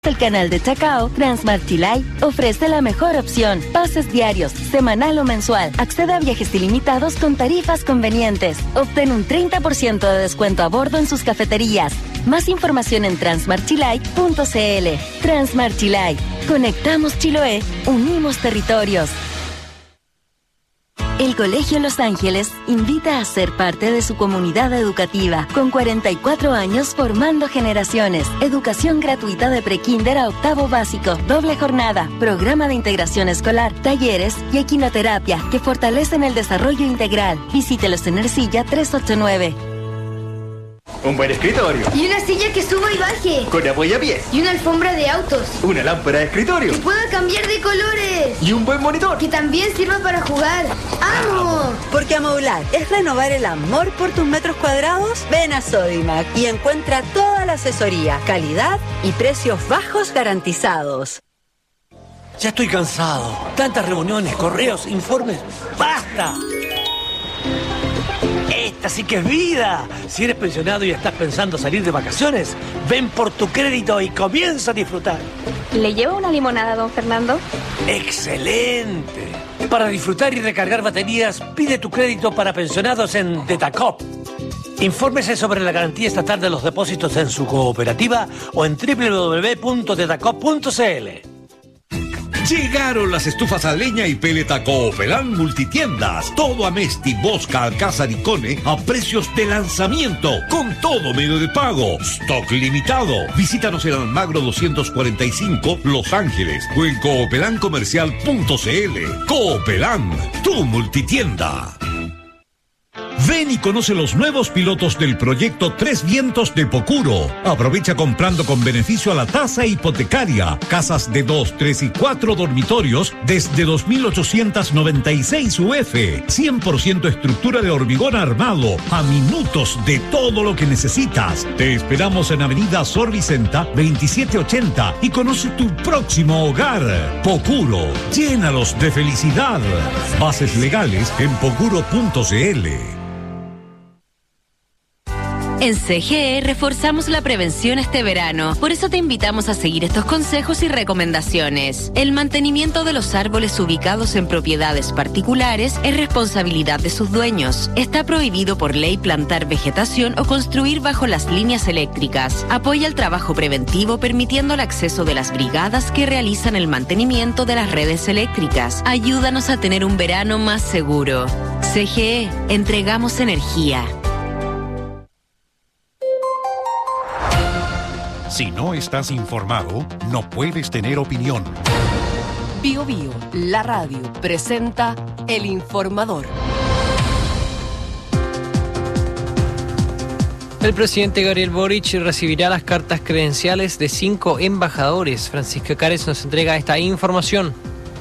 El canal de Chacao, Transmart Chilay, ofrece la mejor opción. Pases diarios, semanal o mensual. Accede a viajes ilimitados con tarifas convenientes. Obtén un 30% de descuento a bordo en sus cafeterías. Más información en transmartchilay.cl. Transmart Chilay. Conectamos Chiloé, unimos territorios. El Colegio Los Ángeles invita a ser parte de su comunidad educativa, con 44 años formando generaciones. Educación gratuita de prekinder a octavo básico, doble jornada, programa de integración escolar, talleres y equinoterapia que fortalecen el desarrollo integral. Visítelos en Ercilla 389. Un buen escritorio. Y una silla que suba y baje. Con apoyapiés. Y una alfombra de autos. Una lámpara de escritorio. Que pueda cambiar de colores. Y un buen monitor. Que también sirva para jugar. ¡Amo! Porque amoblar es renovar el amor por tus metros cuadrados. Ven a Sodimac y encuentra toda la asesoría, calidad y precios bajos garantizados. Ya estoy cansado. Tantas reuniones, correos, informes. ¡Basta! Esta sí que es vida. Si eres pensionado y estás pensando salir de vacaciones, ven por tu crédito y comienza a disfrutar. ¿Le llevo una limonada, don Fernando? ¡Excelente! Para disfrutar y recargar baterías, pide tu crédito para pensionados en Tetacop. Infórmese sobre la garantía estatal de los depósitos en su cooperativa o en www.tetacop.cl. Llegaron las estufas a leña y peleta Coopelán Multitiendas. Todo Amesti, Bosca, Alcázar y Cone a precios de lanzamiento, con todo medio de pago. Stock limitado. Visítanos en Almagro 245, Los Ángeles, o en coopeláncomercial.cl. Coopelán, tu multitienda. Ven y conoce los nuevos pilotos del proyecto Tres Vientos de Pocuro. Aprovecha comprando con beneficio a la tasa hipotecaria. Casas de 2, 3 y 4 dormitorios desde 2.896 UF. 100% estructura de hormigón armado. A minutos de todo lo que necesitas. Te esperamos en Avenida Sor Vicenta 2780 y conoce tu próximo hogar. Pocuro, llénalos de felicidad. Bases legales en pocuro.cl. En CGE reforzamos la prevención este verano. Por eso te invitamos a seguir estos consejos y recomendaciones. El mantenimiento de los árboles ubicados en propiedades particulares es responsabilidad de sus dueños. Está prohibido por ley plantar vegetación o construir bajo las líneas eléctricas. Apoya el trabajo preventivo permitiendo el acceso de las brigadas que realizan el mantenimiento de las redes eléctricas. Ayúdanos a tener un verano más seguro. CGE, entregamos energía. Si no estás informado, no puedes tener opinión. Bio Bio, la radio, presenta El Informador. El presidente Gabriel Boric recibirá las cartas credenciales de 5 embajadores. Francisca Cárez nos entrega esta información.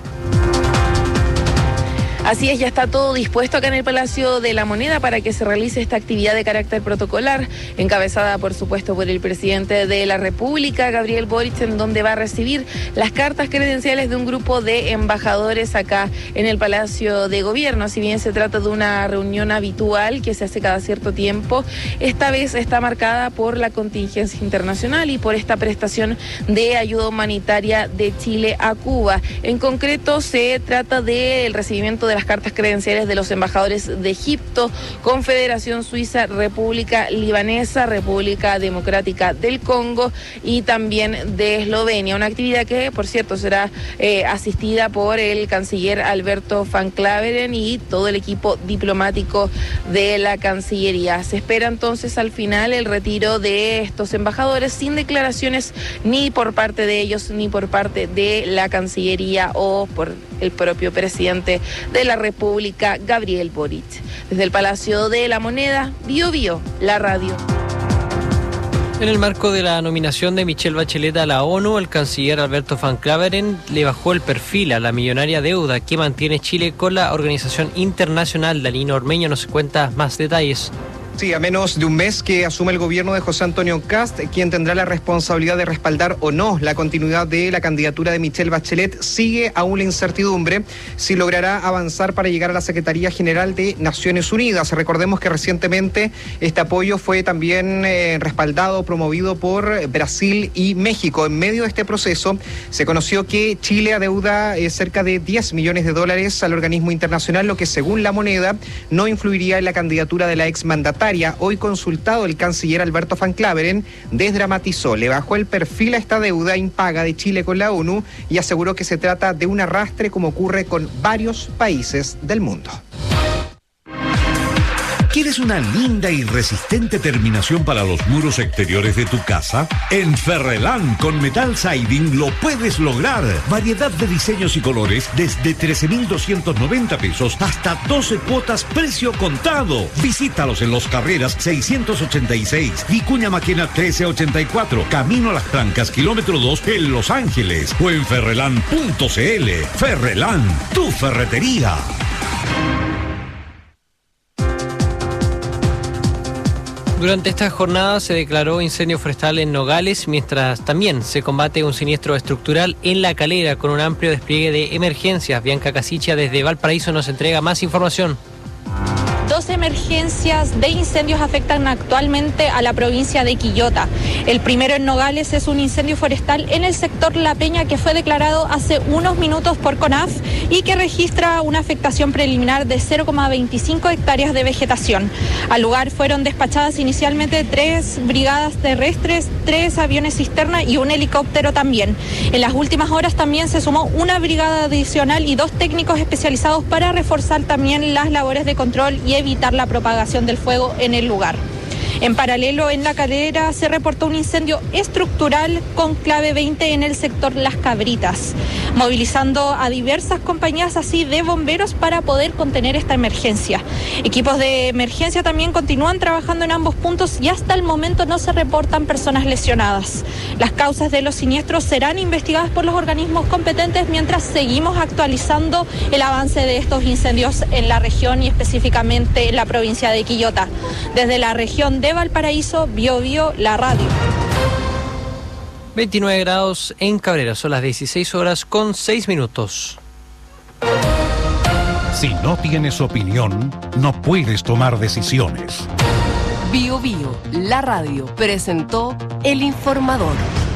Así es, ya está todo dispuesto acá en el Palacio de la Moneda para que se realice esta actividad de carácter protocolar, encabezada por supuesto por el presidente de la República, Gabriel Boric, en donde va a recibir las cartas credenciales de un grupo de embajadores acá en el Palacio de Gobierno. Si bien se trata de una reunión habitual que se hace cada cierto tiempo, esta vez está marcada por la contingencia internacional y por esta prestación de ayuda humanitaria de Chile a Cuba. En concreto, se trata del recibimiento de las cartas credenciales de los embajadores de Egipto, Confederación Suiza, República Libanesa, República Democrática del Congo y también de Eslovenia. Una actividad que, por cierto, será asistida por el canciller Alberto Van Claveren y todo el equipo diplomático de la Cancillería. Se espera entonces al final el retiro de estos embajadores sin declaraciones ni por parte de ellos ni por parte de la Cancillería o por el propio presidente de la República, Gabriel Boric. Desde el Palacio de la Moneda, Bio Bio, la radio. En el marco de la nominación de Michelle Bachelet a la ONU, el canciller Alberto Van Claveren le bajó el perfil a la millonaria deuda que mantiene Chile con la organización internacional. Dalina Ormeño nos cuenta más detalles. Sí, a menos de un mes que asume el gobierno de José Antonio Kast, quien tendrá la responsabilidad de respaldar o no la continuidad de la candidatura de Michelle Bachelet, sigue aún la incertidumbre si logrará avanzar para llegar a la Secretaría General de Naciones Unidas. Recordemos que recientemente este apoyo fue también respaldado, promovido por Brasil y México. En medio de este proceso se conoció que Chile adeuda cerca de $10 millones al organismo internacional, lo que según La Moneda no influiría en la candidatura de la exmandataria. Hoy consultado, el canciller Alberto Van Claveren desdramatizó, le bajó el perfil a esta deuda impaga de Chile con la ONU y aseguró que se trata de un arrastre como ocurre con varios países del mundo. ¿Quieres una linda y resistente terminación para los muros exteriores de tu casa? En Ferrelán con Metal Siding lo puedes lograr. Variedad de diseños y colores desde 13,290 pesos hasta 12 cuotas precio contado. Visítalos en Los Carreras 686, Vicuña Maquena 1384, Camino a Las Trancas, kilómetro 2 en Los Ángeles o en ferrelán.cl. Ferrelán, tu ferretería. Durante esta jornada se declaró incendio forestal en Nogales, mientras también se combate un siniestro estructural en La Calera con un amplio despliegue de emergencias. Bianca Casicha desde Valparaíso nos entrega más información. 12 emergencias de incendios afectan actualmente a la provincia de Quillota. El primero en Nogales es un incendio forestal en el sector La Peña que fue declarado hace unos minutos por CONAF y que registra una afectación preliminar de 0,25 hectáreas de vegetación. Al lugar fueron despachadas inicialmente 3 brigadas terrestres, 3 aviones cisterna y un helicóptero también. En las últimas horas también se sumó una brigada adicional y 2 técnicos especializados para reforzar también las labores de control y evitar la propagación del fuego en el lugar. En paralelo, en La Calera se reportó un incendio estructural con clave 20 en el sector Las Cabritas, movilizando a diversas compañías así de bomberos para poder contener esta emergencia. Equipos de emergencia también continúan trabajando en ambos puntos y hasta el momento no se reportan personas lesionadas. Las causas de los siniestros serán investigadas por los organismos competentes mientras seguimos actualizando el avance de estos incendios en la región y específicamente en la provincia de Quillota. Desde la región de Valparaíso, Biobío, la radio. 29 grados en Cabrera, son las 16 horas con 6 minutos. Si no tienes opinión, no puedes tomar decisiones. Biobío, la radio, presentó El Informador.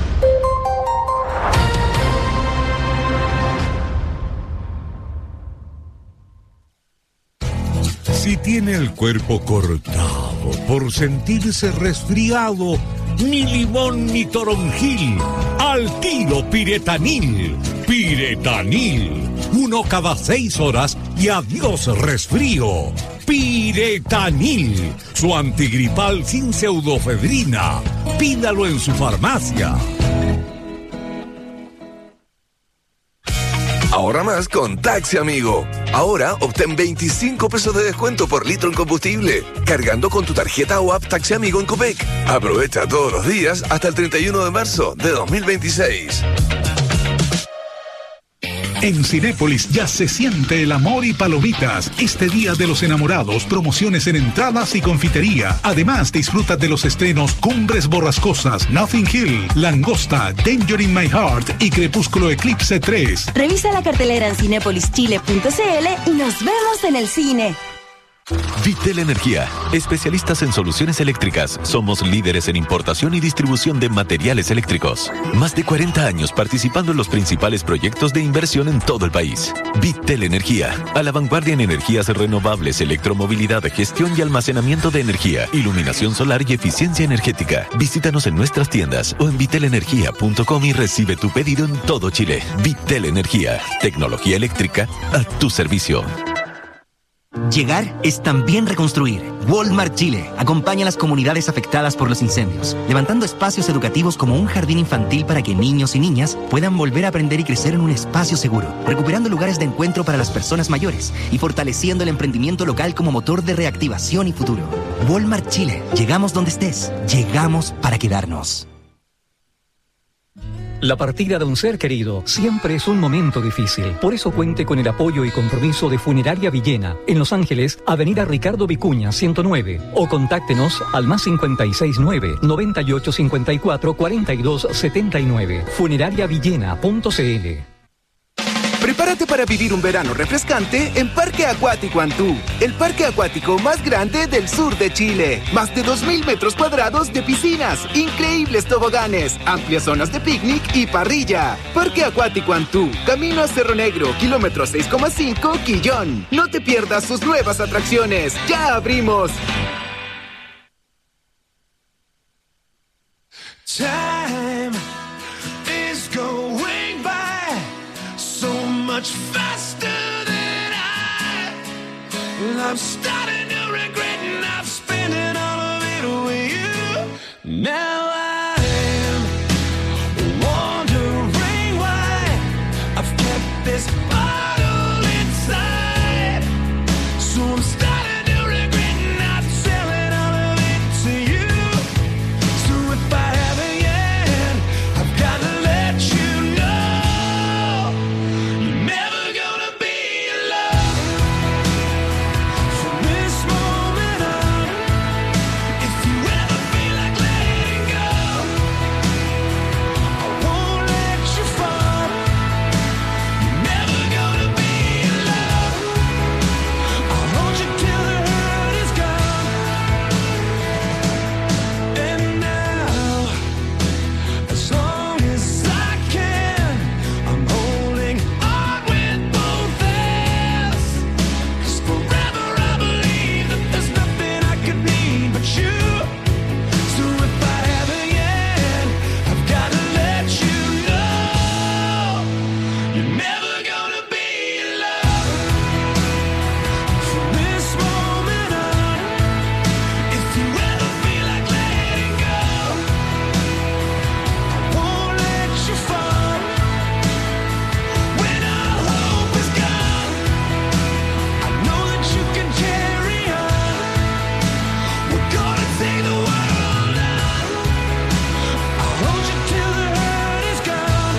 Si tiene el cuerpo cortado por sentirse resfriado, ni limón ni toronjil, al tiro Piretanil. Piretanil, 1 cada 6 horas y adiós resfrío. Piretanil, su antigripal sin pseudofedrina. Pídalo en su farmacia. Ahorra más con Taxi Amigo. Ahora obtén 25 pesos de descuento por litro en combustible, cargando con tu tarjeta o app Taxi Amigo en Copec. Aprovecha todos los días hasta el 31 de marzo de 2026. En Cinépolis ya se siente el amor y palomitas. Este Día de los Enamorados, promociones en entradas y confitería. Además, disfruta de los estrenos Cumbres Borrascosas, Nothing Hill, Langosta, Danger in My Heart y Crepúsculo Eclipse 3. Revisa la cartelera en cinepolischile.cl y nos vemos en el cine. Vitel Energía, especialistas en soluciones eléctricas. Somos líderes en importación y distribución de materiales eléctricos. Más de 40 años participando en los principales proyectos de inversión en todo el país. Vitel Energía, a la vanguardia en energías renovables, electromovilidad, gestión y almacenamiento de energía, iluminación solar y eficiencia energética. Visítanos en nuestras tiendas o en vitelenergia.com y recibe tu pedido en todo Chile. Vitel Energía, tecnología eléctrica a tu servicio. Llegar es también reconstruir. Walmart Chile acompaña a las comunidades afectadas por los incendios, levantando espacios educativos como un jardín infantil para que niños y niñas puedan volver a aprender y crecer en un espacio seguro, recuperando lugares de encuentro para las personas mayores y fortaleciendo el emprendimiento local como motor de reactivación y futuro. Walmart Chile. Llegamos donde estés. Llegamos para quedarnos. La partida de un ser querido siempre es un momento difícil. Por eso cuente con el apoyo y compromiso de Funeraria Villena, en Los Ángeles, Avenida Ricardo Vicuña, 109. O contáctenos al +569 9854 4279. Funerariavillena.cl. Prepárate para vivir un verano refrescante en Parque Acuático Antú, el parque acuático más grande del sur de Chile. Más de 2.000 metros cuadrados de piscinas, increíbles toboganes, amplias zonas de picnic y parrilla. Parque Acuático Antú, camino a Cerro Negro, kilómetro 6,5, Quillón. No te pierdas sus nuevas atracciones. ¡Ya abrimos! Time is going by so much faster than I'm starting to regret and I'm spending all of it with you. Now I'm wondering why I've kept this bottle inside. So I'm starting to regret not selling all of it to you. So if I haven't yet, I've got to let you know you're never gonna be alone from this moment on. If you ever feel like letting go, I won't let you fall. You're never gonna be alone. I'll hold you till the hurt is gone. And now, as long as I can, I'm holding on with both hands. 'Cause forever I believe that there's nothing I could need but you. So if I haven't yet, I've got to let you know you're never gonna be alone from this moment on. If you ever feel like letting go, I won't let you fall. When all hope is gone, I know that you can carry on. We're gonna take the world on. I'll hold you till the hurt is gone.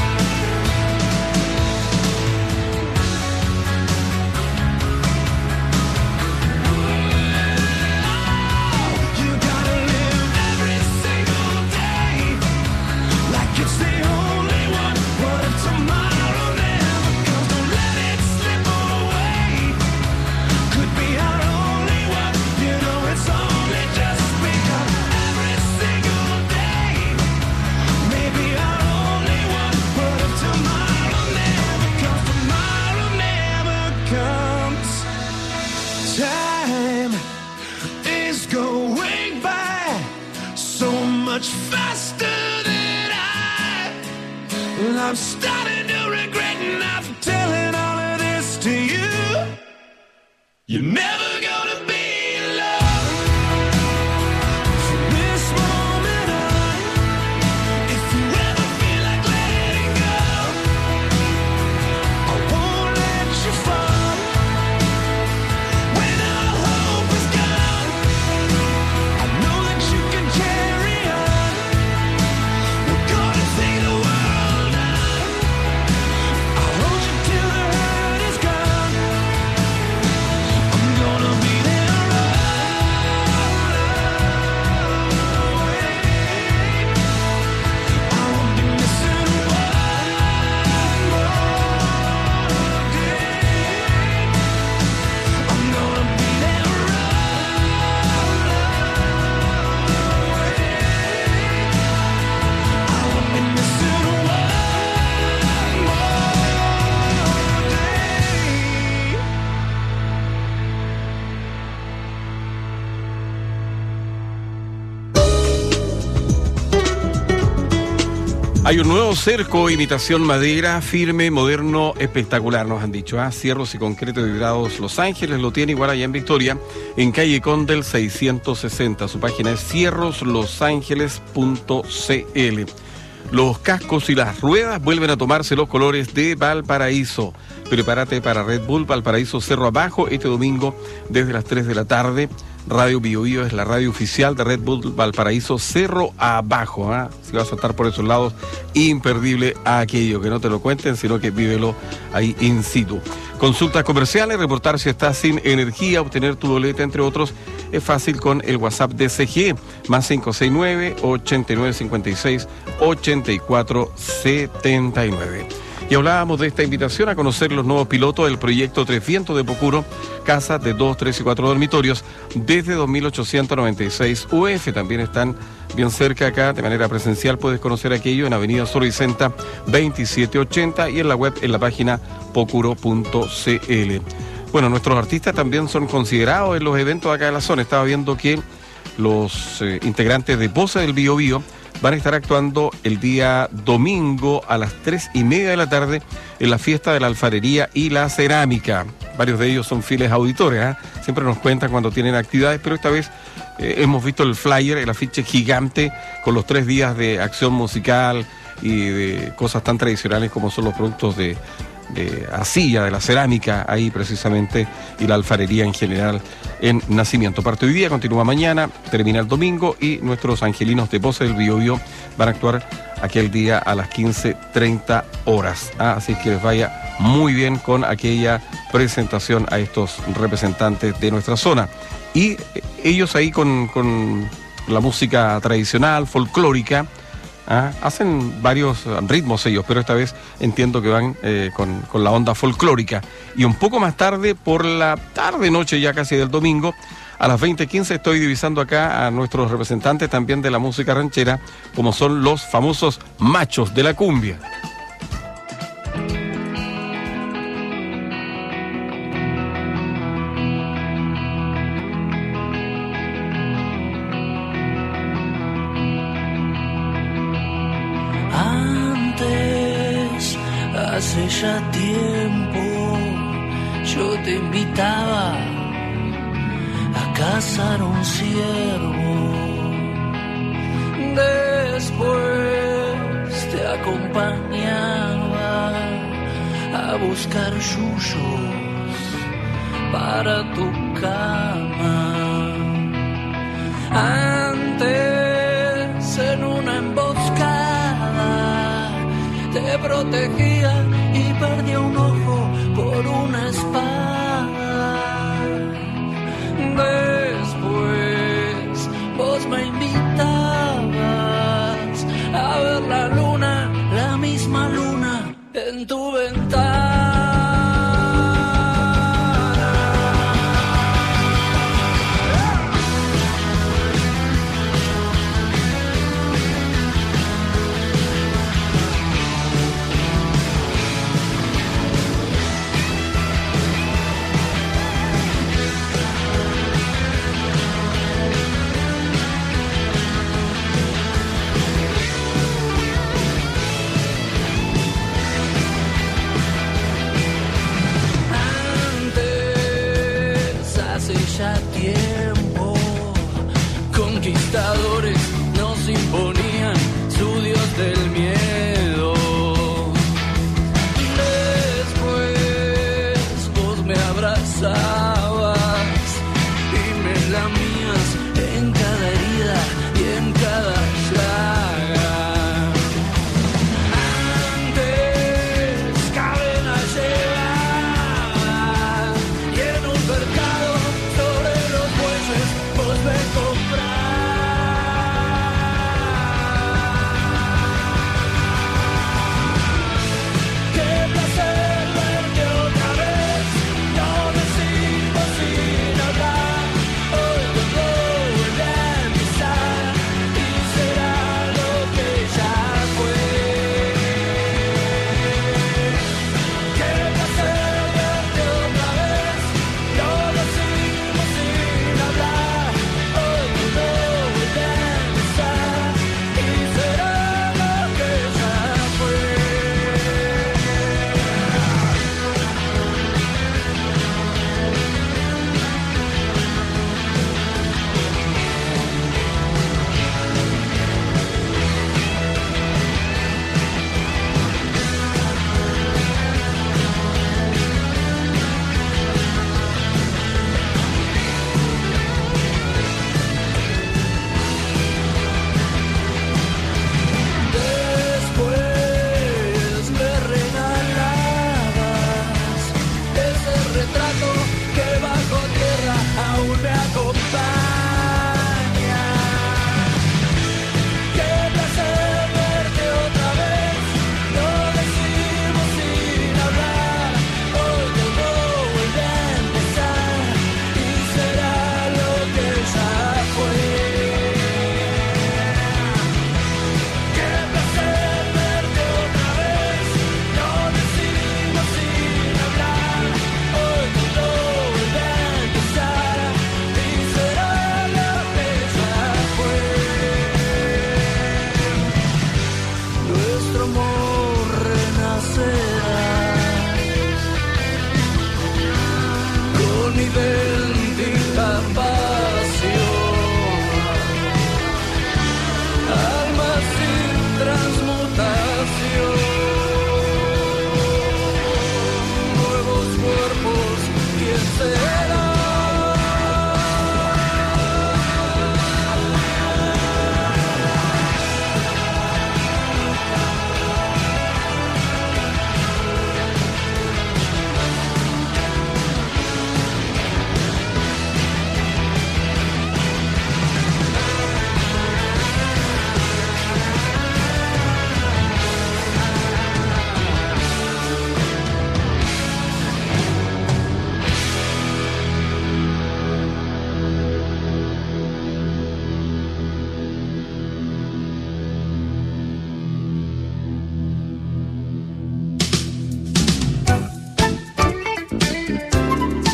You gotta live every single day like it's the only one. What if tomorrow never comes? Don't let it slip away. Could be our only one. You know it's only just begun. Every single day, maybe our only one. What if tomorrow never comes? Tomorrow never comes. Time is going by so much faster than I'm starting to regret not telling all of this to you. You're never gonna be alone from this moment on. If you ever feel like letting go, I won't let you fall. When all hope is gone, I know that you can carry on. We're gonna take the world on. I'll hold you till the hurt is gone. I'm gonna be there I won't be missing one more day. I'm gonna be there I won't be missing one more Hay un nuevo cerco, imitación madera, firme, moderno, espectacular, nos han dicho. Cierros y concreto vibrados Los Ángeles lo tiene igual allá en Victoria, en calle Condel 660. Su página es cierroslosangeles.cl. Los cascos y las ruedas vuelven a tomarse los colores de Valparaíso. Prepárate para Red Bull Valparaíso Cerro Abajo este domingo desde las 3 de la tarde. Radio Bio Bio es la radio oficial de Red Bull Valparaíso, cerro abajo. Si vas a estar por esos lados, imperdible aquello, que no te lo cuenten, sino que vívelo ahí in situ. Consultas comerciales, reportar si estás sin energía, obtener tu boleta, entre otros, es fácil con el WhatsApp de CGE, más 569-8956-8479. Y hablábamos de esta invitación a conocer los nuevos pilotos del proyecto Tres Vientos de Pocuro, casas de 2, 3 y 4 dormitorios, desde 2.896 UF. También están bien cerca acá, de manera presencial puedes conocer aquello en Avenida Soricenta 2780 y en la web, en la página pocuro.cl. Bueno, nuestros artistas también son considerados en los eventos acá de la zona. Estaba viendo que los integrantes de Voces del Bio Bio van a estar actuando el día domingo a las 3:30 de la tarde en la fiesta de la alfarería y la cerámica. Varios de ellos son fieles auditores, siempre nos cuentan cuando tienen actividades, pero esta vez hemos visto el flyer, el afiche gigante con los 3 días de acción musical y de cosas tan tradicionales como son los productos de arcilla, de la cerámica, ahí precisamente, y la alfarería en general en Nacimiento. Parte hoy día, continúa mañana, termina el domingo y nuestros angelinos de Voces del Bio Bio van a actuar aquel día a las 15:30 horas. Así que les vaya muy bien con aquella presentación a estos representantes de nuestra zona. Y ellos ahí con la música tradicional, folclórica, hacen varios ritmos ellos, pero esta vez entiendo que van con la onda folclórica. Y un poco más tarde, por la tarde-noche ya casi del domingo, a las 20:15 estoy divisando acá a nuestros representantes también de la música ranchera, como son los famosos Machos de la Cumbia. Hace ya tiempo yo te invitaba a cazar un ciervo, después te acompañaba a buscar yuyos para tu cama. Antes en una emboscada te protegía y perdí un ojo por una espada. Después vos me invitabas a ver la luna, la misma luna en tu ventana.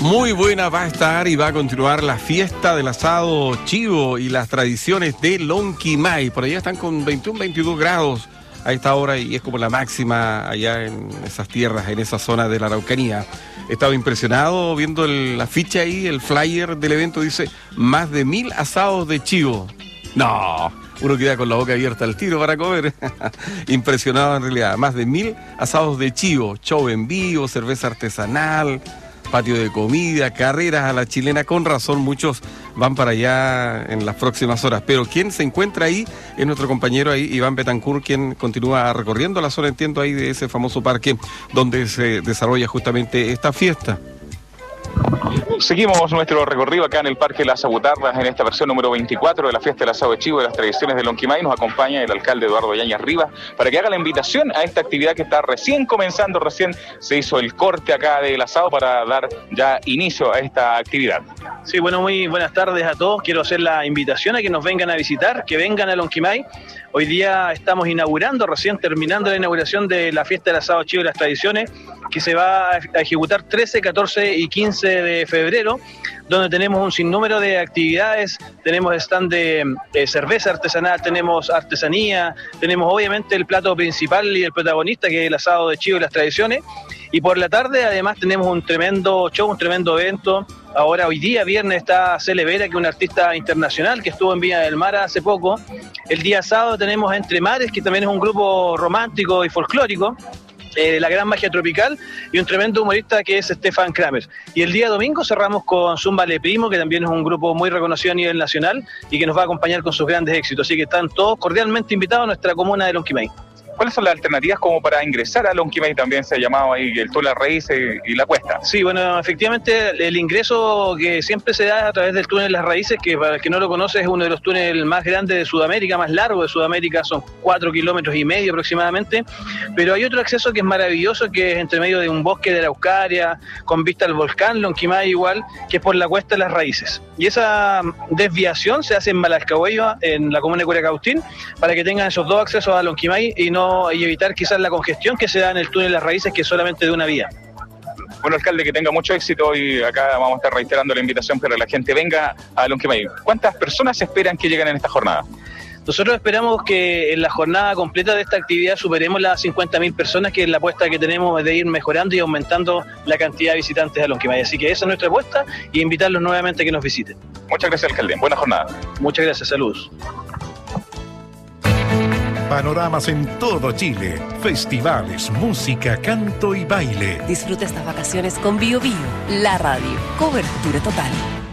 Muy buena va a estar y va a continuar la fiesta del asado chivo y las tradiciones de Lonquimay. Por allá están con 21, 22 grados a esta hora y es como la máxima allá en esas tierras, en esa zona de la Araucanía. He estado impresionado viendo la ficha ahí, el flyer del evento dice más de 1000 asados de chivo. No, uno queda con la boca abierta al tiro para comer. Impresionado en realidad, más de 1000 asados de chivo, show en vivo, cerveza artesanal, patio de comida, carreras a la chilena. Con razón muchos van para allá en las próximas horas, pero quien se encuentra ahí es nuestro compañero ahí, Iván Betancourt, quien continúa recorriendo la zona, entiendo, ahí de ese famoso parque donde se desarrolla justamente esta fiesta. Seguimos nuestro recorrido acá en el Parque Las Agutardas, en esta versión número 24 de la fiesta del asado de chivo de las tradiciones de Lonquimay. Nos acompaña el alcalde Eduardo Yáñez Rivas para que haga la invitación a esta actividad que está recién comenzando, recién se hizo el corte acá del asado para dar ya inicio a esta actividad. Sí, bueno, muy buenas tardes a todos. Quiero hacer la invitación a que nos vengan a visitar, que vengan a Lonquimay. Hoy día estamos inaugurando, recién terminando la inauguración de la fiesta del asado chivo de las tradiciones, que se va a ejecutar 13, 14 y 15 de febrero, donde tenemos un sinnúmero de actividades. Tenemos stand de cerveza artesanal, tenemos artesanía, tenemos obviamente el plato principal y el protagonista, que es el asado de chivo y las tradiciones. Y por la tarde además tenemos un tremendo show, un tremendo evento. Ahora hoy día, viernes, está Cele Vera, que es una artista internacional que estuvo en Viña del Mar hace poco. El día sábado tenemos Entre Mares, que también es un grupo romántico y folclórico, La Gran Magia Tropical, y un tremendo humorista que es Stefan Kramer. Y el día domingo cerramos con Zumba Le Primo, que también es un grupo muy reconocido a nivel nacional y que nos va a acompañar con sus grandes éxitos. Así que están todos cordialmente invitados a nuestra comuna de Lonquimay. ¿Cuáles son las alternativas como para ingresar a Lonquimay? También se ha llamado ahí el túnel Raíces y la Cuesta. Sí, bueno, efectivamente el ingreso que siempre se da a través del túnel Las Raíces, que para el que no lo conoce es uno de los túneles más grandes de Sudamérica, más largo de Sudamérica, son 4,5 kilómetros aproximadamente, pero hay otro acceso que es maravilloso, que es entre medio de un bosque de Araucaria, con vista al volcán Lonquimay igual, que es por la Cuesta de Las Raíces. Y esa desviación se hace en Malascahuello, en la comuna de Curacautín, para que tengan esos dos accesos a Lonquimay y evitar quizás la congestión que se da en el túnel Las Raíces, que es solamente de una vía. Bueno, alcalde, que tenga mucho éxito y acá vamos a estar reiterando la invitación para que la gente venga a Lonquimay. ¿Cuántas personas esperan que lleguen en esta jornada? Nosotros esperamos que en la jornada completa de esta actividad superemos las 50.000 personas, que es la apuesta que tenemos de ir mejorando y aumentando la cantidad de visitantes a Lonquimay. Así que esa es nuestra apuesta y invitarlos nuevamente a que nos visiten. Muchas gracias, alcalde. Buena jornada. Muchas gracias. Saludos. Panoramas en todo Chile, festivales, música, canto y baile. Disfruta estas vacaciones con Bio Bio, la radio. Cobertura total.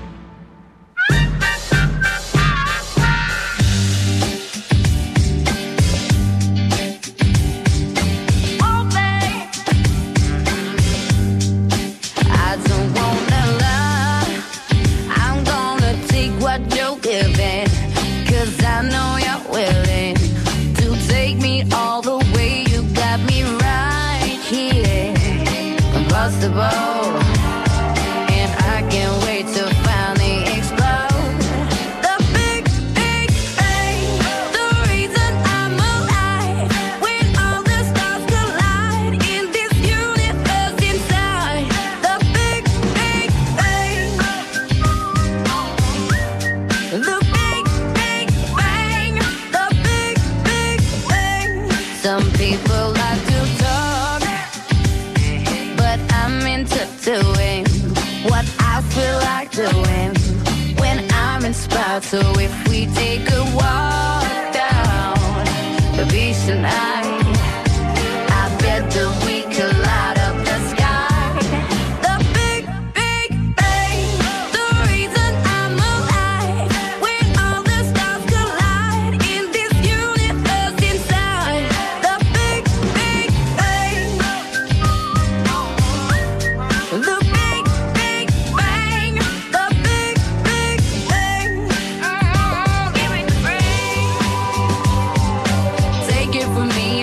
And I can't wait to finally explode. The big, big bang, the reason I'm alive. When all the stars collide in this universe inside. The big, big bang. The big, big bang. The big, big bang. Some people like to talk, but I'm into doing what I feel like doing when I'm inspired. So if we take a walk down the beach tonight, I bet that we could light up the sky. The big, big bang, the reason I'm alive. When all the stars collide in this universe inside. The big, big bang. The big, big bang. The big, big bang. Give me the ring. Take it from me.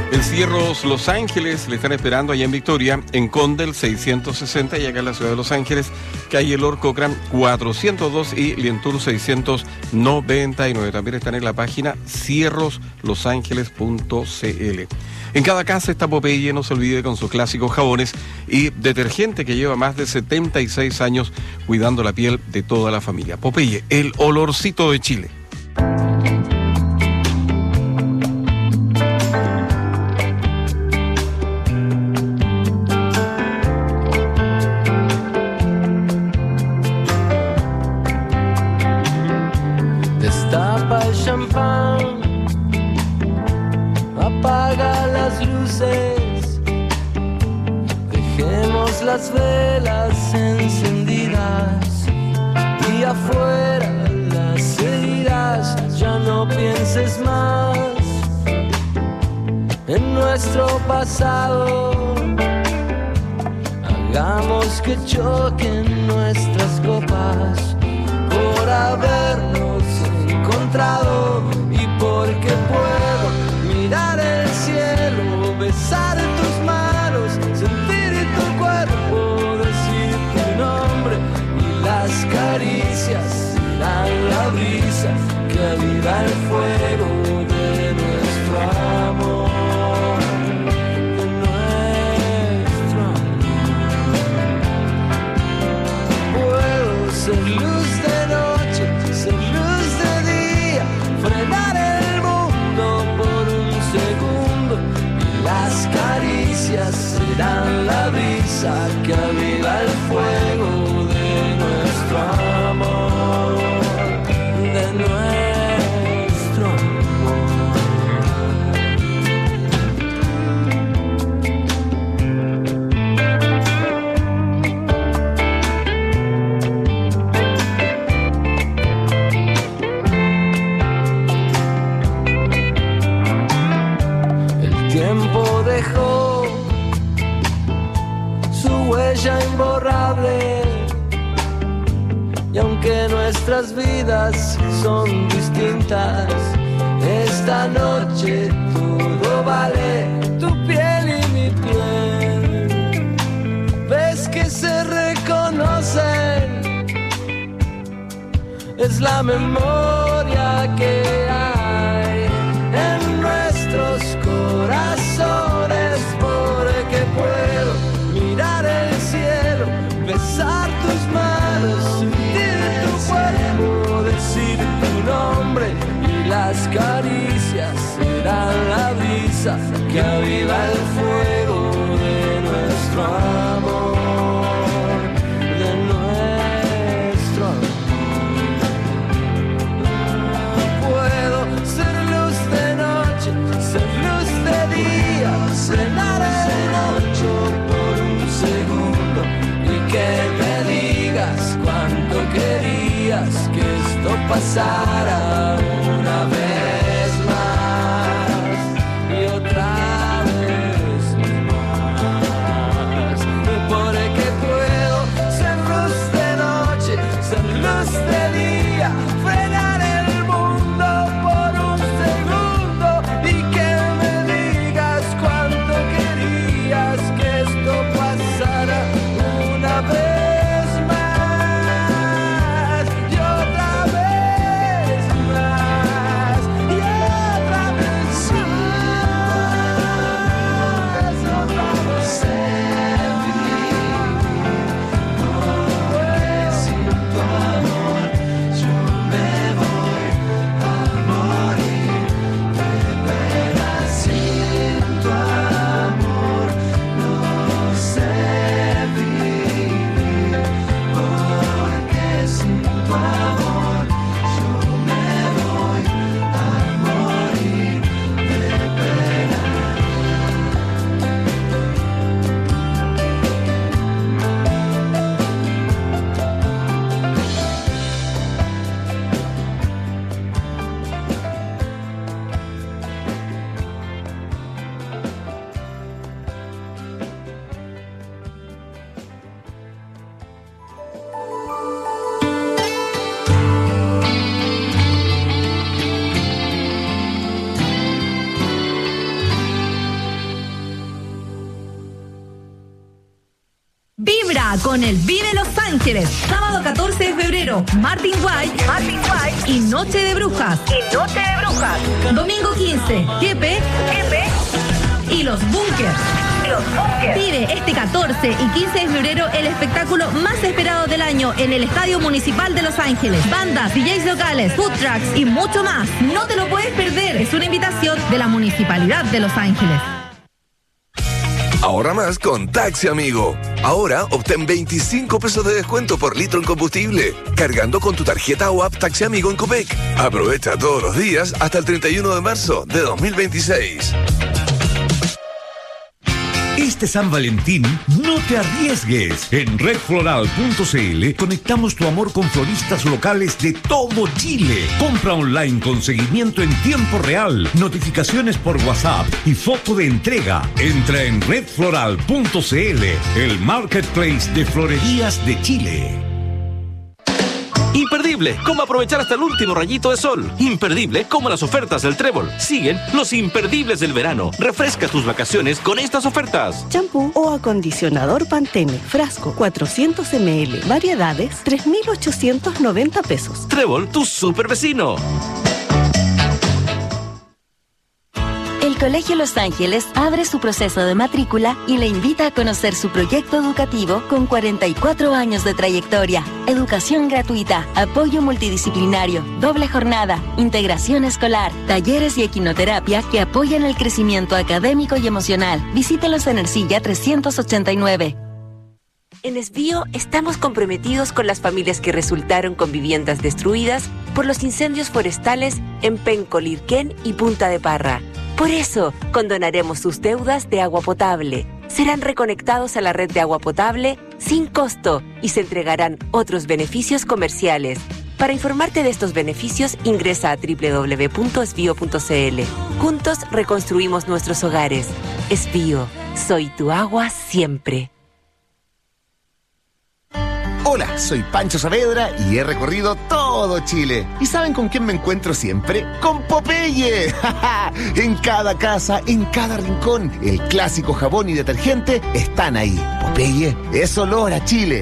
En Cierros Los Ángeles le están esperando allá en Victoria, en Condel 660 y acá en la ciudad de Los Ángeles, calle Lord Cochran 402 y Lientour 699. También están en la página cierroslosangeles.cl. En cada casa está Popeye, no se olvide, con sus clásicos jabones y detergente que lleva más de 76 años cuidando la piel de toda la familia. Popeye, el olorcito de Chile. Destapa el champán, apaga las luces, dejemos las velas encendidas y afuera las heridas. Ya no pienses más en nuestro pasado, hagamos que choquen nuestras copas por habernos encontrado y porque puedo mirar el cielo, besar tus manos, sentir tu cuerpo, decir tu nombre y las caricias serán la brisa que aviva el fuego de nuestro amor, de nuestro amor. Puedo ser luz de noche, ser luz de día, frenar el mundo por un segundo y las caricias serán la brisa que aviva el fuego de nuestro amor, de nuestro tiempo dejó su huella imborrable y aunque nuestras vidas son distintas, esta noche todo vale, tu piel y mi piel. Ves que se reconocen, es la memoria que hay en nuestros corazones, porque puedo mirar el cielo, besar tus manos, sentir tu cuerpo, decir tu nombre y las caricias serán la brisa que aviva el fuego de nuestro amor, de nuestro amor. Puedo ser luz de noche, ser luz de día, cenar el noche por un segundo y que me digas cuánto querías que esto pasara una vez más y otra vez más, porque puedo ser luz de noche, ser luz de día, frenar el mundo por un segundo y que me digas cuánto querías que esto pasara una vez más y otra vez más. Vibra con el Vive Los Ángeles. Sábado 14 de febrero, Martin White y Noche de Brujas. Domingo 15, Jepe y Los Bunkers. Vive este 14 y 15 de febrero el espectáculo más esperado del año en el Estadio Municipal de Los Ángeles. Bandas, DJs locales, food trucks y mucho más. No te lo puedes perder. Es una invitación de la Municipalidad de Los Ángeles. Ahorra más con Taxi Amigo. Ahora obtén 25 pesos de descuento por litro en combustible, cargando con tu tarjeta o app Taxi Amigo en Copec. Aprovecha todos los días hasta el 31 de marzo de 2026. Este San Valentín, no te arriesgues. En redfloral.cl conectamos tu amor con floristas locales de todo Chile. Compra online con seguimiento en tiempo real, notificaciones por WhatsApp y foto de entrega. Entra en redfloral.cl, el marketplace de florerías de Chile. Imperdible, cómo aprovechar hasta el último rayito de sol. Imperdible, como las ofertas del Trébol. Siguen los imperdibles del verano. Refresca tus vacaciones con estas ofertas. Champú o acondicionador Pantene, frasco 400 ml, variedades 3.890 pesos. Trébol, tu super vecino. El Colegio Los Ángeles abre su proceso de matrícula y le invita a conocer su proyecto educativo con 44 años de trayectoria. Educación gratuita, apoyo multidisciplinario, doble jornada, integración escolar, talleres y equinoterapia que apoyan el crecimiento académico y emocional. Visítelos en Ercilla 389. En Esbío estamos comprometidos con las familias que resultaron con viviendas destruidas por los incendios forestales en Penco, Lirquén y Punta de Parra. Por eso, condonaremos sus deudas de agua potable. Serán reconectados a la red de agua potable sin costo y se entregarán otros beneficios comerciales. Para informarte de estos beneficios, ingresa a www.esbio.cl. Juntos reconstruimos nuestros hogares. Esbío, soy tu agua siempre. Hola, soy Pancho Saavedra y he recorrido todo Chile. ¿Y saben con quién me encuentro siempre? ¡Con Popeye! En cada casa, en cada rincón, el clásico jabón y detergente están ahí. Popeye es olor a Chile.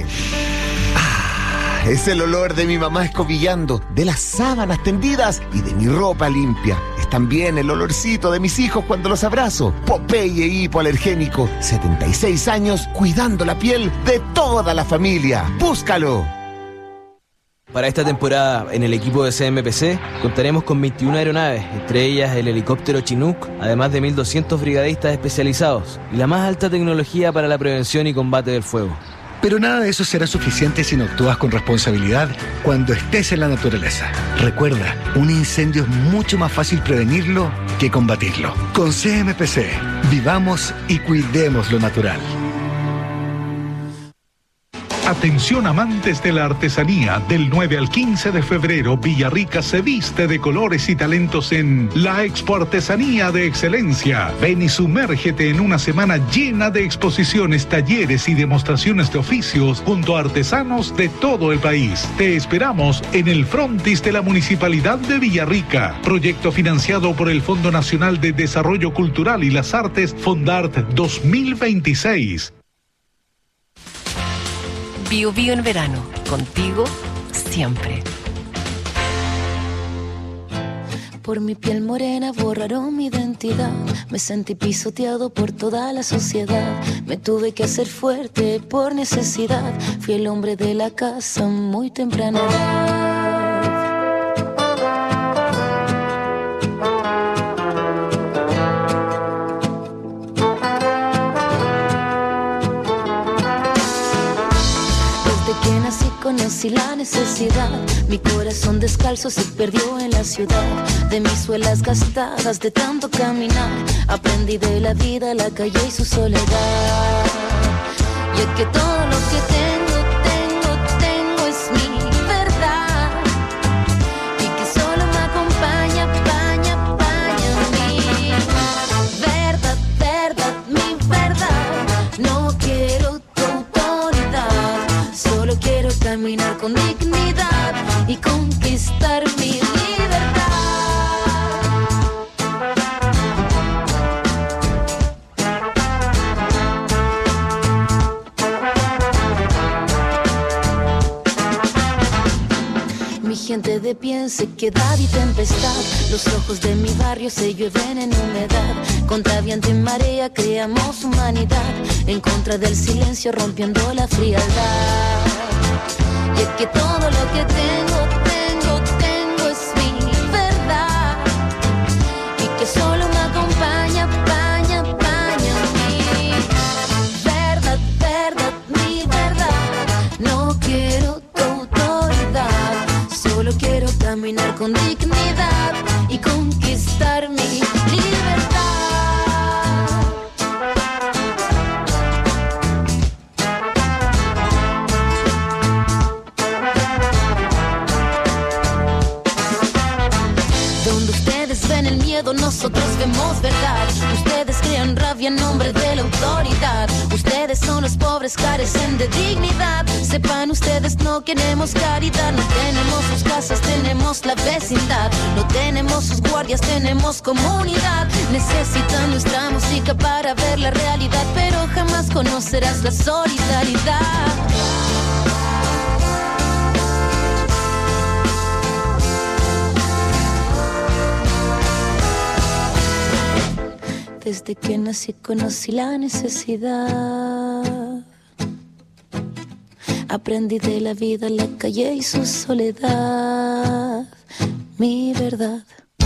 Es el olor de mi mamá escobillando, de las sábanas tendidas y de mi ropa limpia. Es también el olorcito de mis hijos cuando los abrazo. Popeye hipoalergénico, 76 años cuidando la piel de toda la familia. ¡Búscalo! Para esta temporada, en el equipo de CMPC, contaremos con 21 aeronaves, entre ellas el helicóptero Chinook, además de 1.200 brigadistas especializados y la más alta tecnología para la prevención y combate del fuego. Pero nada de eso será suficiente si no actúas con responsabilidad cuando estés en la naturaleza. Recuerda, un incendio es mucho más fácil prevenirlo que combatirlo. Con CMPC, vivamos y cuidemos lo natural. Atención amantes de la artesanía, del 9 al 15 de febrero, Villarrica se viste de colores y talentos en la Expo Artesanía de Excelencia. Ven y sumérgete en una semana llena de exposiciones, talleres y demostraciones de oficios junto a artesanos de todo el país. Te esperamos en el frontis de la Municipalidad de Villarrica. Proyecto financiado por el Fondo Nacional de Desarrollo Cultural y las Artes, Fondart 2026. Bio Bio en verano, contigo siempre. Por mi piel morena borraron mi identidad. Me sentí pisoteado por toda la sociedad. Me tuve que hacer fuerte por necesidad. Fui el hombre de la casa muy temprana edad. Conocí la necesidad, mi corazón descalzo se perdió en la ciudad. De mis suelas gastadas de tanto caminar, aprendí de la vida, la calle y su soledad. Y es que todo lo que tengo es mi verdad. Y que solo me acompaña mi verdad, mi verdad. No quiero tu autoridad, solo quiero caminar con dignidad y conquistar mi libertad. siente de pie en sequedad y tempestad. Los ojos de mi barrio se llueven en humedad. Contra viento y marea creamos humanidad. En contra del silencio rompiendo la frialdad. Y es que todo lo que tengo es mi verdad. Y que solo me acompaña, mi verdad, mi verdad. No quiero tu autoridad, solo quiero caminar con dignidad y conquistar mi libertad. El miedo, nosotros vemos verdad. Ustedes crean rabia en nombre de la autoridad. Ustedes son los pobres, carecen de dignidad. Sepan ustedes, no queremos caridad. No tenemos sus casas, tenemos la vecindad. No tenemos sus guardias, tenemos comunidad. Necesitan nuestra música para ver la realidad, pero jamás conocerás la solidaridad. Desde que nací conocí la necesidad. Aprendí de la vida, la calle y su soledad. Mi verdad.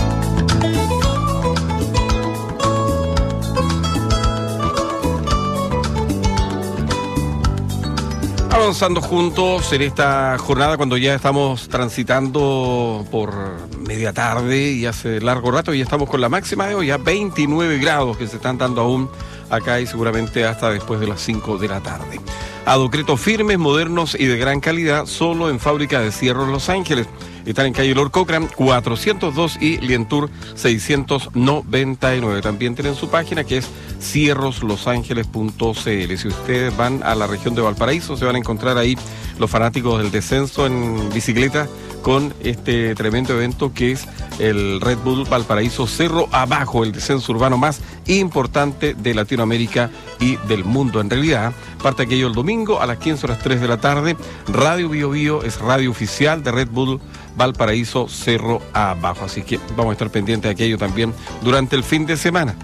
Avanzando juntos en esta jornada cuando ya estamos transitando por media tarde y hace largo rato, y ya estamos con la máxima de hoy, ya 29 grados que se están dando aún acá y seguramente hasta después de las 5 de la tarde. Aducretos firmes, modernos y de gran calidad, solo en Fábrica de Cierros Los Ángeles. Están en calle Lord Cochran 402 y Lientour 699. También tienen su página que es cierroslosangeles.cl. Si ustedes van a la región de Valparaíso, se van a encontrar ahí los fanáticos del descenso en bicicleta con este tremendo evento que es el Red Bull Valparaíso Cerro Abajo, el descenso urbano más importante de Latinoamérica y del mundo en realidad. Parte aquello el domingo a las 15 horas 3 de la tarde. Radio Bio Bio es radio oficial de Red Bull Valparaíso Cerro Abajo, así que vamos a estar pendientes de aquello también durante el fin de semana.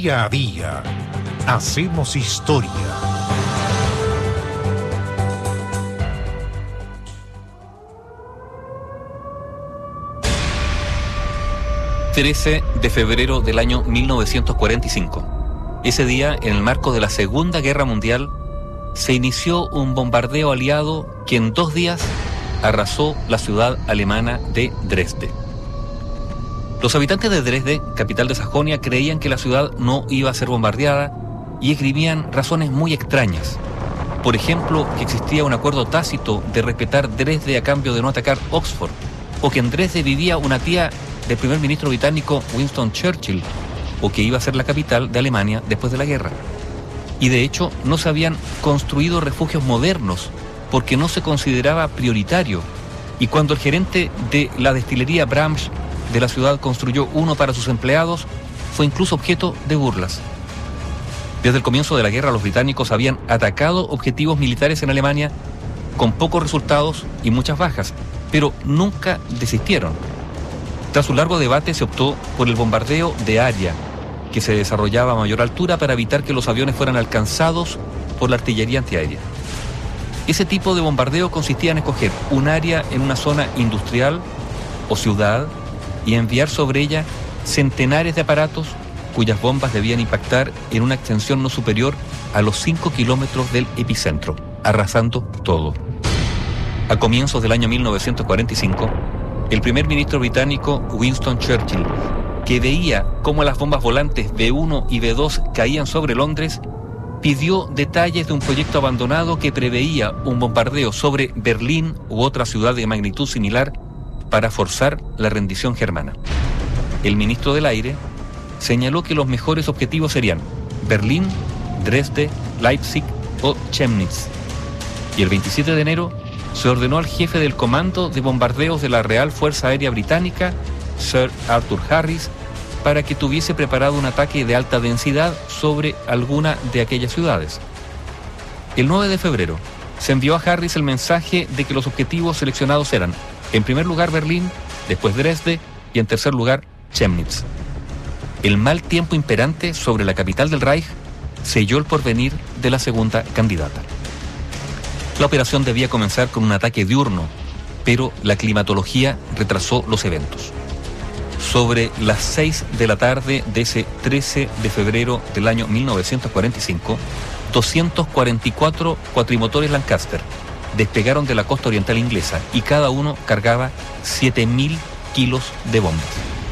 Día a día, hacemos historia. ...13 de febrero del año 1945. Ese día, en el marco de la Segunda Guerra Mundial, se inició un bombardeo aliado que en 2 días arrasó la ciudad alemana de Dresde. Los habitantes de Dresde, capital de Sajonia, creían que la ciudad no iba a ser bombardeada y escribían razones muy extrañas. Por ejemplo, que existía un acuerdo tácito de respetar Dresde a cambio de no atacar Oxford, o que en Dresde vivía una tía del primer ministro británico Winston Churchill, o que iba a ser la capital de Alemania después de la guerra. Y de hecho no se habían construido refugios modernos porque no se consideraba prioritario, y cuando el gerente de la destilería Brahms de la ciudad construyó uno para sus empleados, fue incluso objeto de burlas. Desde el comienzo de la guerra, los británicos habían atacado objetivos militares en Alemania con pocos resultados y muchas bajas, pero nunca desistieron. Tras un largo debate se optó por el bombardeo de área, que se desarrollaba a mayor altura para evitar que los aviones fueran alcanzados por la artillería antiaérea. Ese tipo de bombardeo consistía en escoger un área en una zona industrial o ciudad y enviar sobre ella centenares de aparatos cuyas bombas debían impactar en una extensión no superior a los 5 kilómetros del epicentro, arrasando todo. A comienzos del año 1945, el primer ministro británico Winston Churchill, que veía cómo las bombas volantes B-1 y B-2 caían sobre Londres, pidió detalles de un proyecto abandonado que preveía un bombardeo sobre Berlín u otra ciudad de magnitud similar para forzar la rendición germana. El ministro del Aire señaló que los mejores objetivos serían Berlín, Dresde, Leipzig o Chemnitz. Y el 27 de enero se ordenó al jefe del comando de bombardeos de la Real Fuerza Aérea Británica, Sir Arthur Harris, para que tuviese preparado un ataque de alta densidad sobre alguna de aquellas ciudades. El 9 de febrero se envió a Harris el mensaje de que los objetivos seleccionados eran, en primer lugar Berlín, después Dresde y en tercer lugar Chemnitz. El mal tiempo imperante sobre la capital del Reich selló el porvenir de la segunda candidata. La operación debía comenzar con un ataque diurno, pero la climatología retrasó los eventos. Sobre las 6 de la tarde de ese 13 de febrero del año 1945, 244 cuatrimotores Lancaster despegaron de la costa oriental inglesa y cada uno cargaba 7.000 kilos de bombas.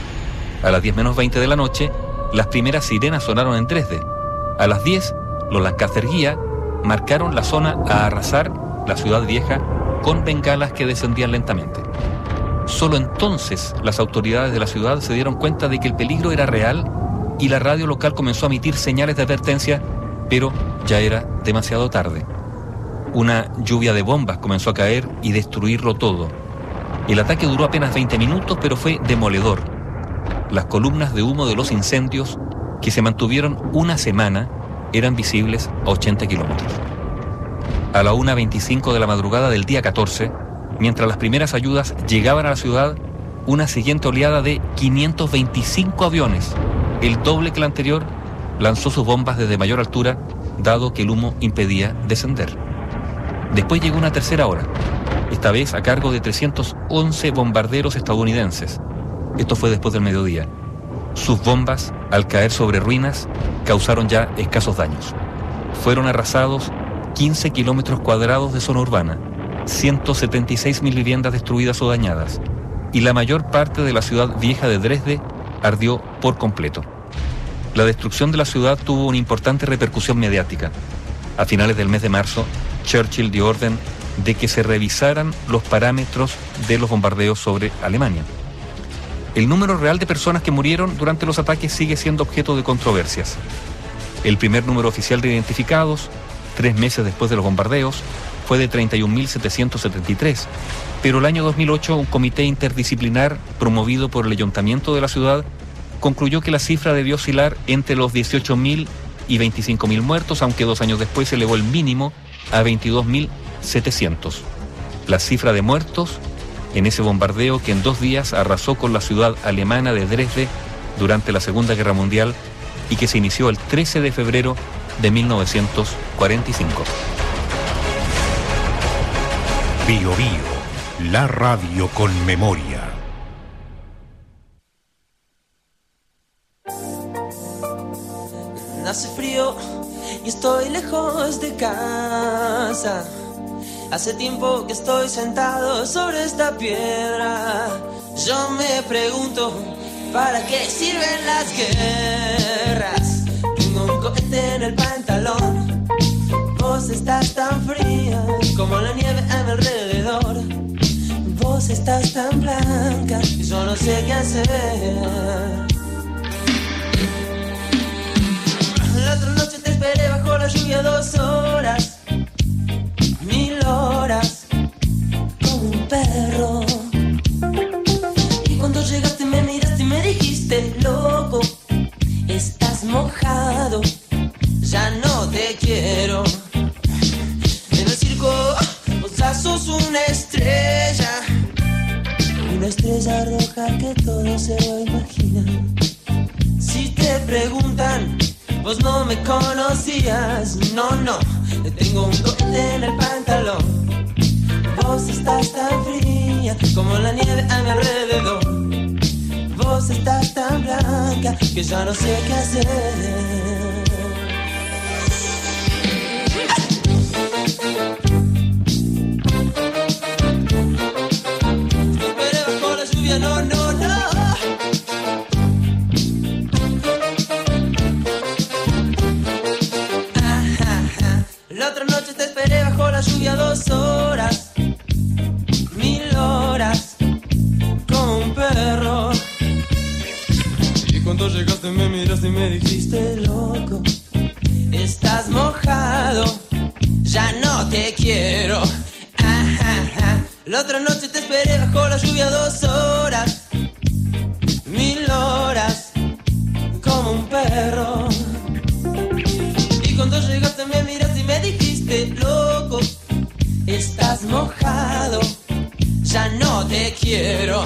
A las 10 menos 20 de la noche, las primeras sirenas sonaron en Dresde. A las 10, los Lancaster Guía marcaron la zona a arrasar, la ciudad vieja, con bengalas que descendían lentamente. Solo entonces las autoridades de la ciudad se dieron cuenta de que el peligro era real y la radio local comenzó a emitir señales de advertencia, pero ya era demasiado tarde. Una lluvia de bombas comenzó a caer y destruirlo todo. El ataque duró apenas 20 minutos, pero fue demoledor. Las columnas de humo de los incendios, que se mantuvieron una semana, eran visibles a 80 kilómetros. A la 1:25 de la madrugada del día 14, mientras las primeras ayudas llegaban a la ciudad, una siguiente oleada de 525 aviones, el doble que la anterior, lanzó sus bombas desde mayor altura, dado que el humo impedía descender. Después llegó una tercera ola, esta vez a cargo de 311 bombarderos estadounidenses. Esto fue después del mediodía. Sus bombas, al caer sobre ruinas, causaron ya escasos daños. Fueron arrasados 15 kilómetros cuadrados de zona urbana, 176.000 viviendas destruidas o dañadas, y la mayor parte de la ciudad vieja de Dresde ardió por completo. La destrucción de la ciudad tuvo una importante repercusión mediática. A finales del mes de marzo, Churchill dio orden de que se revisaran los parámetros de los bombardeos sobre Alemania. El número real de personas que murieron durante los ataques sigue siendo objeto de controversias. El primer número oficial de identificados, 3 meses después de los bombardeos, fue de 31.773, pero el año 2008 un comité interdisciplinar promovido por el ayuntamiento de la ciudad concluyó que la cifra debió oscilar entre los 18.000 y 25.000 muertos, aunque 2 años después se elevó el mínimo a 22.700. La cifra de muertos en ese bombardeo que en 2 días arrasó con la ciudad alemana de Dresde durante la Segunda Guerra Mundial y que se inició el 13 de febrero de 1945. Bio Bio, la radio con memoria. Hace frío y estoy lejos de casa. Hace tiempo que estoy sentado sobre esta piedra. Yo me pregunto, ¿para qué sirven las guerras? Tengo un cohete en el pantalón. Vos estás tan fría como la nieve a mi alrededor. Vos estás tan blanca y yo no sé qué hacer. La otra noche te esperé bajo la lluvia 2 horas, 1000 horas, como un perro. Y cuando llegaste me miraste y me dijiste, loco, estás mojado, ya no te quiero. En el circo vos ya sos una estrella roja que todo se lo imagina. Si te preguntan, vos no me conocías, no, tengo un cohete en el pantalón. Vos estás tan fría como la nieve a mi alrededor. Vos estás tan blanca que ya no sé qué hacer. Esperé bajo la lluvia, no. La otra noche te esperé bajo la lluvia 2 horas, 1000 horas, como un perro. Y cuando llegaste me miraste y me dijiste, loco, estás mojado, ya no te quiero. La otra noche te esperé bajo la lluvia 2 horas, 1000 horas, como un perro. Y cuando llegaste me miraste y me dijiste, loco, estás mojado, ya no te quiero.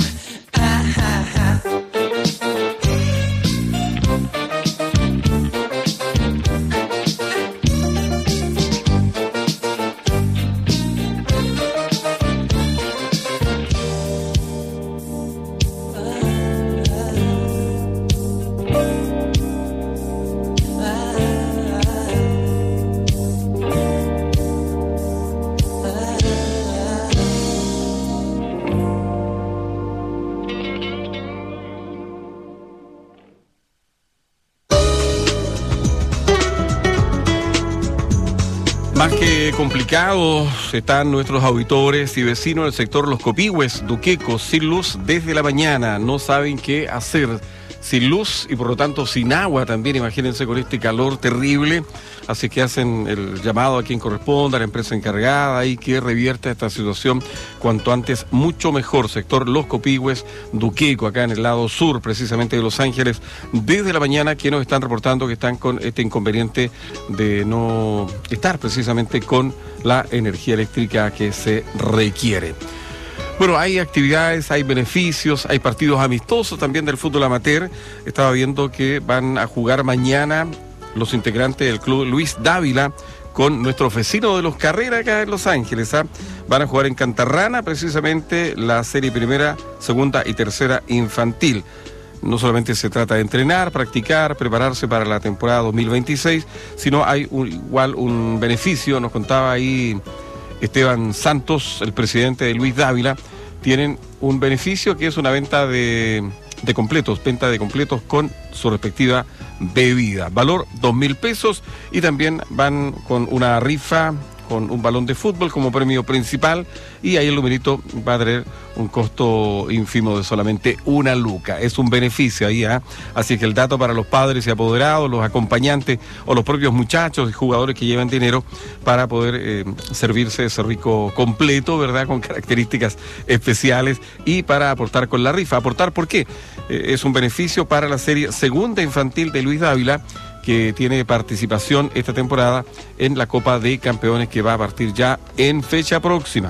Más que complicados están nuestros auditores y vecinos del sector Los Copihue, Duqueco, sin luz desde la mañana. No saben qué hacer. Sin luz y por lo tanto sin agua también, imagínense con este calor terrible. Así que hacen el llamado a quien corresponda, a la empresa encargada y que revierta esta situación cuanto antes, mucho mejor. Sector Los Copihue, Duqueco, acá en el lado sur precisamente de Los Ángeles, desde la mañana, que nos están reportando que están con este inconveniente de no estar precisamente con la energía eléctrica que se requiere. Bueno, hay actividades, hay beneficios, hay partidos amistosos también del fútbol amateur. Estaba viendo que van a jugar mañana los integrantes del club Luis Dávila con nuestro vecino de los Carreras acá en Los Ángeles. Van a jugar en Cantarrana precisamente la serie primera, segunda y tercera infantil. No solamente se trata de entrenar, practicar, prepararse para la temporada 2026, sino hay igual un beneficio, nos contaba ahí Esteban Santos, el presidente de Luis Dávila. Tienen un beneficio que es una venta de completos, venta de completos con su respectiva bebida. Valor 2.000 pesos y también van con una rifa, con un balón de fútbol como premio principal, y ahí el numerito va a tener un costo ínfimo de solamente 1 luca. Es un beneficio ahí, Así que el dato para los padres y apoderados, los acompañantes o los propios muchachos y jugadores que llevan dinero para poder servirse ese rico completo, ¿verdad? Con características especiales y para aportar con la rifa. ¿Aportar por qué? Es un beneficio para la serie segunda infantil de Luis Dávila, que tiene participación esta temporada en la Copa de Campeones, que va a partir ya en fecha próxima.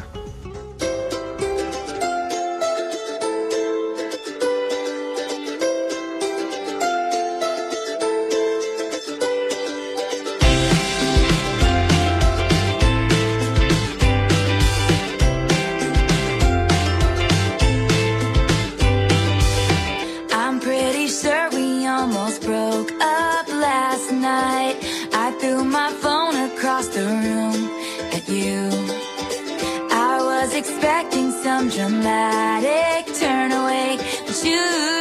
expecting some dramatic turn away, but you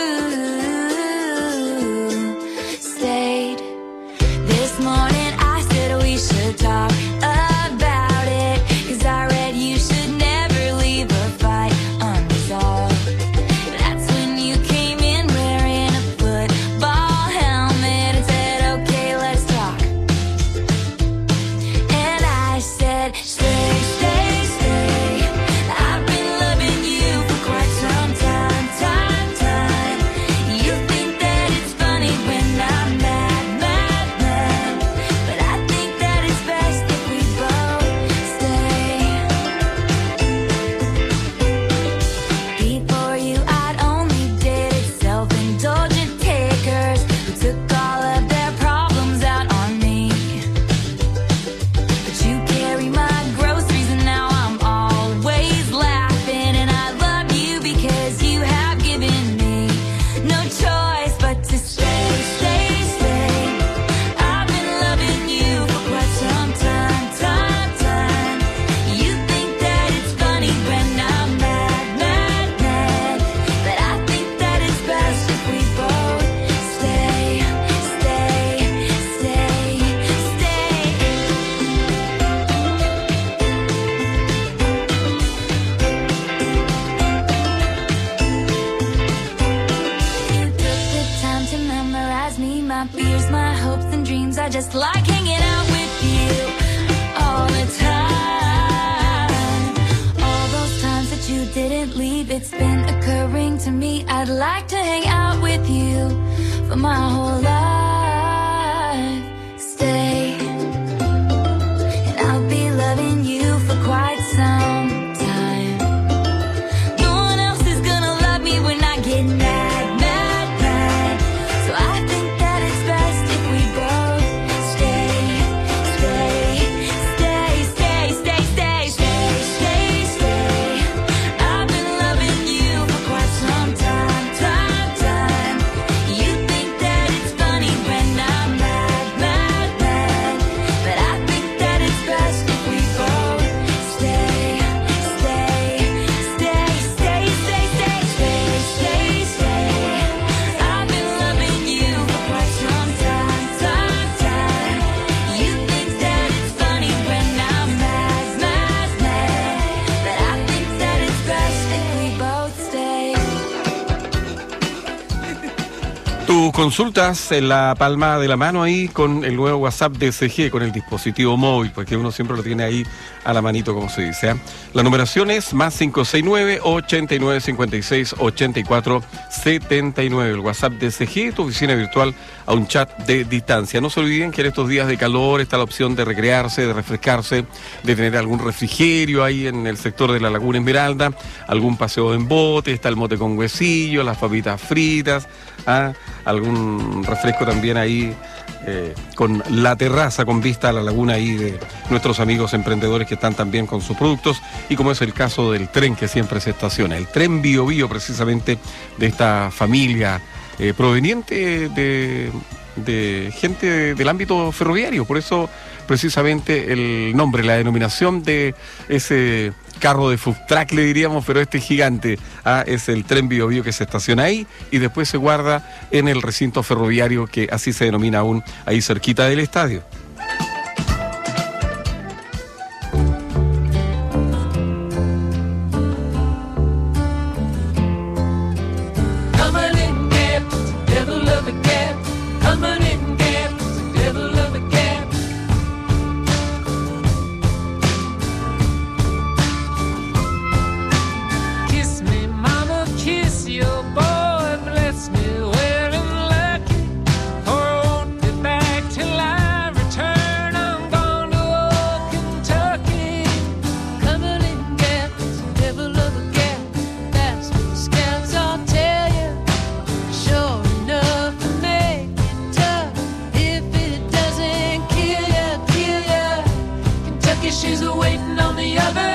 stayed. This morning I said we should talk about it, 'cause I read you should never leave a fight unresolved. That's when you came in wearing a football helmet and said, okay, let's talk. And I said, stay, stay, stay. I've been loving you for quite some time, time. You think that it's funny when I'm mad, mad, mad, but I think that it's best if we both stay. Before you, I'd only dated self-indulgent takers who took all of their problems out on me. But you carry my groceries and now I'm always laughing. And I love you because you have given me no choice but to stay, stay, stay. I've been loving you for quite some time, time. You think that it's funny when I'm mad, mad, mad, but I think that it's best if we both stay, stay, stay, stay. You took the time to memorize me, my fears, my hopes and dreams. I just like hanging out with you all the time. All those times that you didn't leave, it's been occurring to me. I'd like to hang out with you for my whole life. Stay, and I'll be loving you for quite some time. No one else is gonna love me when I get mad, mad, mad. So I think that it's best if we both stay, stay, stay, stay, stay, stay, stay, stay, stay. I've been loving you for quite some time, time. You think that it's funny when I'm mad, mad, mad, but I think that it's best if we both stay, stay, stay, stay, stay, stay, stay, stay, stay. I've been loving you for quite some time, time. You think that it's funny when I'm mad, mad, mad, but I think that it's best if we both stay. Tus consultas en la palma de la mano ahí con el nuevo WhatsApp de CG, con el dispositivo móvil, porque uno siempre lo tiene ahí a la manito, como se dice. ¿Eh? La numeración es más 569-8956-8479. El WhatsApp de CG, tu oficina virtual a un chat de distancia. No se olviden que en estos días de calor está la opción de recrearse, de refrescarse, de tener algún refrigerio ahí en el sector de la Laguna Esmeralda, algún paseo en bote, está el mote con huesillo, las papitas fritas, algún refresco también ahí con la terraza con vista a la laguna ahí de nuestros amigos emprendedores que están también con sus productos, y como es el caso del tren que siempre se estaciona, el tren Bio Bio, precisamente de esta familia proveniente de gente del ámbito ferroviario. Por eso precisamente el nombre, la denominación de ese carro de food truck, le diríamos, pero este gigante es el tren Bio Bio, que se estaciona ahí y después se guarda en el recinto ferroviario, que así se denomina aún, ahí cerquita del estadio. She's waiting on the other